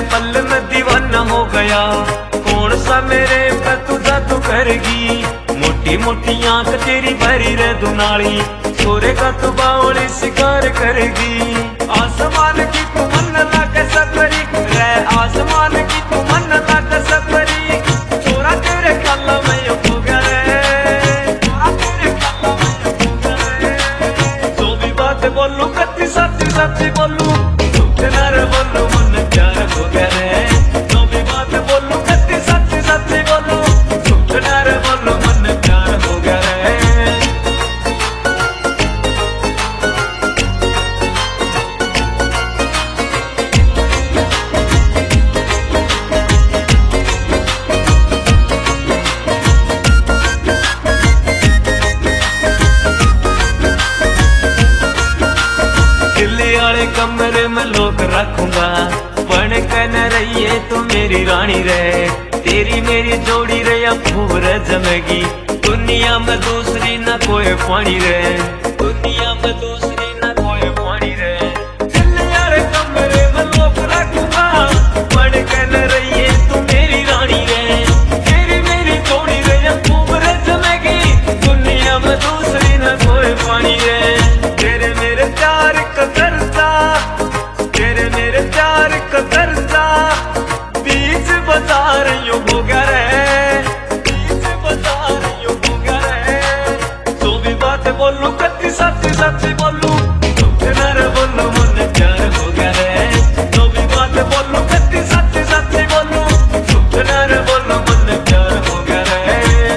पल में दीवाना हो गया। कौन सा मेरे पे तू जादू करेगी, मोटी मोटी आंख तेरी भरी रे दुनाली, सोरे का तू बावली शिकार करेगी। आसमान की तू मन लाके सफरी रे, आसमान की तू मन लाके सफरी, छोरा तेरे कल्ला में यो हो गया रे, छोरा तेरे कल्ला में यो हो गया रे। जो भी बात बोलूं कत्ती सच्ची सच्ची बोलूं, झूठ ना रे बोलूं मन प्यार हो गया रे। जो भी बात बोलूं कत्ती सच्ची सच्ची बोलूं, झूठ ना रे बोलूं मन प्यार हो गया रे। कमरे में लोग रखूंगा, पण कन रहिए तू मेरी रानी रे, तेरी मेरी जोड़ी रे अब खूब जमेगी। दुनिया में दूसरी ना कोई पानी रे, दुनिया में दूसरी ना कोई पानी रे। दिल यार कमरे में लोग रखूंगा, पण कन रहिए तू मेरी रानी रे, तेरी मेरी जोड़ी रे अब खूब जमेगी। दुनिया में दूसरी ना कोई पानी रे। तेरे मेरे प्यार का करता, तेरे मेरे प्यार का करता, बीच बाजार यूं हो गया रे, बीच बाजार यूं हो गया रे। जो भी बात बोलूं कत्ती सच्ची सच्ची बोलूं, झूठ ना रे बोलूं मन प्यार हो गया रे। जो भी बात बोलूं कत्ती सच्ची सच्ची बोलूं, झूठ ना रे बोलूं मन प्यार हो गया रे।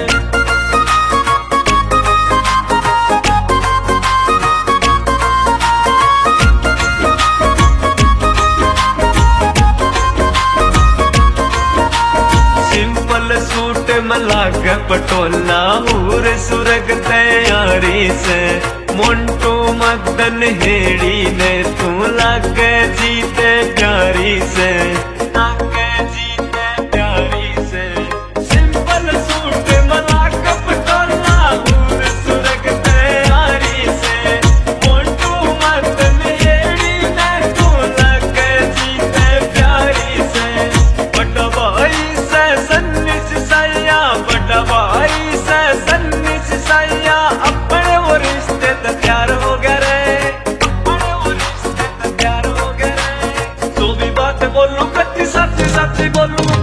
सूट में लाग पटोला हूर सुरग तैयारी से, मोन्टू मदन हेड़ी ने तू लागे जीते प्यारी से, लागे जीते प्यारी से। सिंपल सूट में लाग पटोला हूर सुरग तैयारी से, मोन्टू मदन हेड़ी ने तू लागे जीते प्यारी से। बड़ा भाई से सन्निच सैया, बड़ा भाई से सन्निच सैया, अपने वो रिश्ते तो प्यार हो गया रे, अपने वो रिश्ते तो प्यार हो गया रे। जो भी बात बोलूं कत्ती सच्ची सच्ची बोलूं,